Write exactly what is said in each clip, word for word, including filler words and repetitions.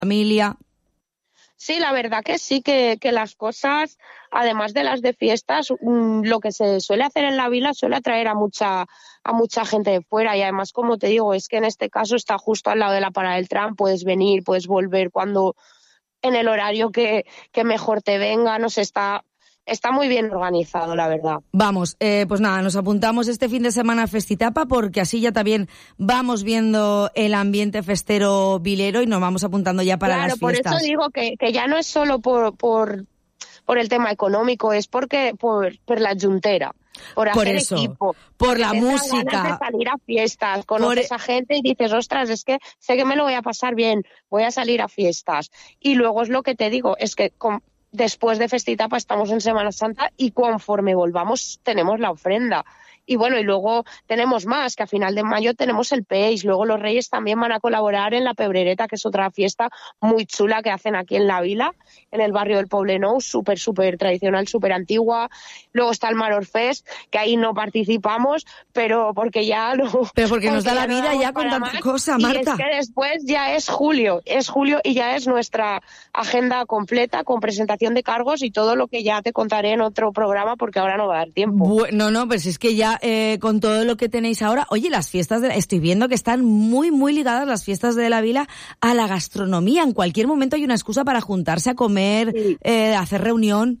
familia. Sí, la verdad que sí, que, que las cosas, además de las de fiestas, mmm, lo que se suele hacer en la vila suele atraer a mucha a mucha gente de fuera. Y además, como te digo, es que en este caso está justo al lado de la parada del tram, puedes venir, puedes volver cuando en el horario que, que mejor te venga, no sé, está... Está muy bien organizado, la verdad. Vamos, eh, pues nada, nos apuntamos este fin de semana a Festitapa porque así ya también vamos viendo el ambiente festero vilero y nos vamos apuntando ya para claro, las fiestas. Claro, por eso digo que, que ya no es solo por, por, por el tema económico, es porque por, por la juntera. Por hacer por eso, equipo, por la música, de salir a fiestas, conoces por... a gente y dices, ostras, es que sé que me lo voy a pasar bien, voy a salir a fiestas. Y luego es lo que te digo, es que con, después de Festitapa estamos en Semana Santa y conforme volvamos tenemos la ofrenda. Y bueno, y luego tenemos más, que a final de mayo tenemos el Peix, luego los Reyes también van a colaborar en la Pebrereta, que es otra fiesta muy chula que hacen aquí en la vila, en el barrio del Poblenou, súper, súper tradicional, súper antigua. Luego está el Maror Fest, que ahí no participamos, pero porque ya no... Pero porque nos da la no vida ya con tanta más. cosa, Marta. Y es que después ya es julio, es julio y ya es nuestra agenda completa con presentación de cargos y todo lo que ya te contaré en otro programa porque ahora no va a dar tiempo. Bueno, no, pues es que ya eh, con todo lo que tenéis ahora, oye, las fiestas, de la, estoy viendo que están muy, muy ligadas las fiestas de la vila a la gastronomía. En cualquier momento hay una excusa para juntarse a comer, sí. eh, hacer reunión.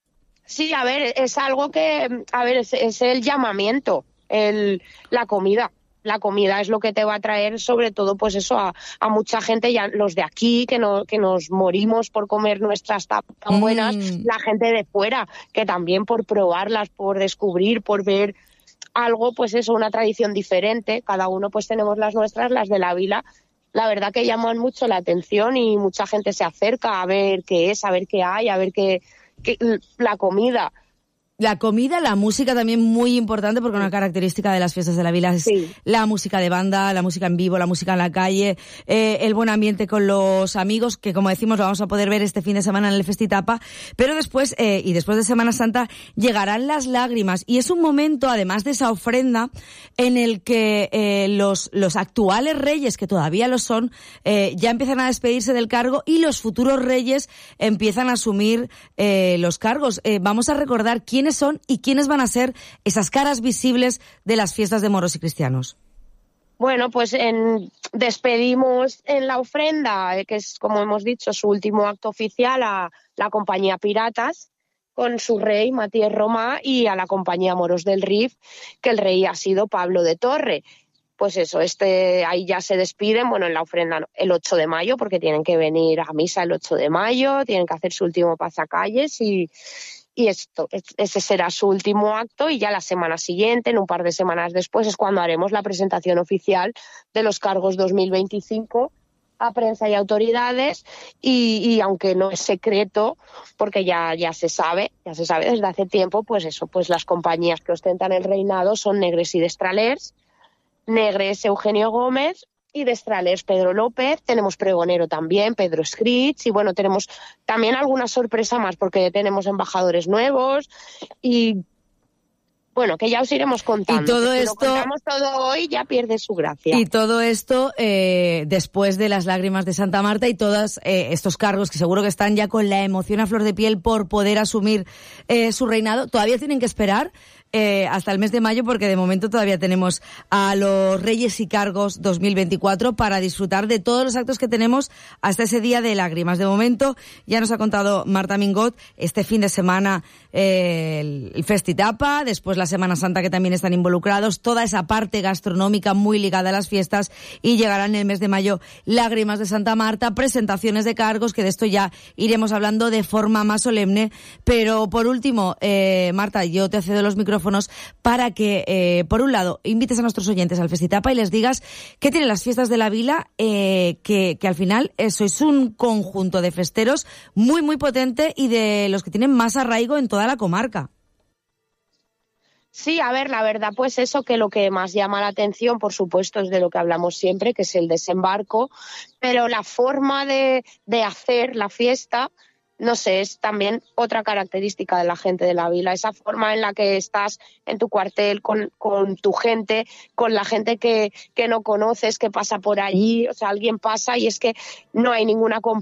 Sí, a ver, es algo que, a ver, es, es el llamamiento, el, la comida. La comida es lo que te va a traer, sobre todo, pues eso, a, a mucha gente, ya los de aquí, que, no, que nos morimos por comer nuestras tapas tan mm. buenas, la gente de fuera, que también por probarlas, por descubrir, por ver algo, pues eso, una tradición diferente. Cada uno pues tenemos las nuestras, las de la vila. La verdad que llaman mucho la atención y mucha gente se acerca a ver qué es, a ver qué hay, a ver qué, qué la comida. La comida, la música también muy importante porque una característica de las fiestas de la vila es sí. la música de banda, la música en vivo, la música en la calle, eh, el buen ambiente con los amigos, que como decimos lo vamos a poder ver este fin de semana en el Festitapa, pero después, eh, y después de Semana Santa, llegarán las lágrimas y es un momento, además de esa ofrenda, en el que eh, los, los actuales reyes, que todavía lo son, eh, ya empiezan a despedirse del cargo y los futuros reyes empiezan a asumir eh, los cargos. Eh, vamos a recordar quiénes son y quiénes van a ser esas caras visibles de las fiestas de moros y cristianos. Bueno, pues en, despedimos en la ofrenda, que es, como hemos dicho, su último acto oficial, a la compañía Piratas, con su rey, Matías Romà, y a la compañía Moros del Rif, que el rey ha sido Pablo de Torre. Pues eso, este ahí ya se despiden, bueno, en la ofrenda el ocho de mayo, porque tienen que venir a misa el ocho de mayo, tienen que hacer su último pasacalles y... Y esto, ese será su último acto y ya la semana siguiente, en un par de semanas después, es cuando haremos la presentación oficial de los cargos dos mil veinticinco a prensa y autoridades y, y aunque no es secreto, porque ya, ya se sabe, ya se sabe desde hace tiempo, pues eso, pues las compañías que ostentan el reinado son Negres y Destralers, Negres Eugenio Gómez, y de Estralers Pedro López, tenemos pregonero también, Pedro Scritch, y bueno, tenemos también alguna sorpresa más porque tenemos embajadores nuevos y bueno, que ya os iremos contando. Y todo si esto... lo contamos todo hoy ya pierde su gracia. Y todo esto eh, después de las lágrimas de Santa Marta y todos eh, estos cargos que seguro que están ya con la emoción a flor de piel por poder asumir eh, su reinado, todavía tienen que esperar Eh, hasta el mes de mayo porque de momento todavía tenemos a los Reyes y Cargos dos mil veinticuatro para disfrutar de todos los actos que tenemos hasta ese día de lágrimas. De momento ya nos ha contado Marta Mingot este fin de semana eh, el, el Festitapa, después la Semana Santa que también están involucrados, toda esa parte gastronómica muy ligada a las fiestas y llegarán en el mes de mayo lágrimas de Santa Marta, presentaciones de cargos, que de esto ya iremos hablando de forma más solemne, pero por último, eh, Marta, yo te cedo los micrófonos para que, eh, por un lado, invites a nuestros oyentes al Festitapa y les digas qué tienen las fiestas de la vila, eh, que, que al final eh, sois un conjunto de festeros muy, muy potente y de los que tienen más arraigo en toda la comarca. Sí, a ver, la verdad, pues eso, que lo que más llama la atención, por supuesto, es de lo que hablamos siempre, que es el desembarco, pero la forma de, de hacer la fiesta no sé, es también otra característica de la gente de la vila, esa forma en la que estás en tu cuartel con, con tu gente, con la gente que, que no conoces, que pasa por allí, o sea, alguien pasa y es que no hay ninguna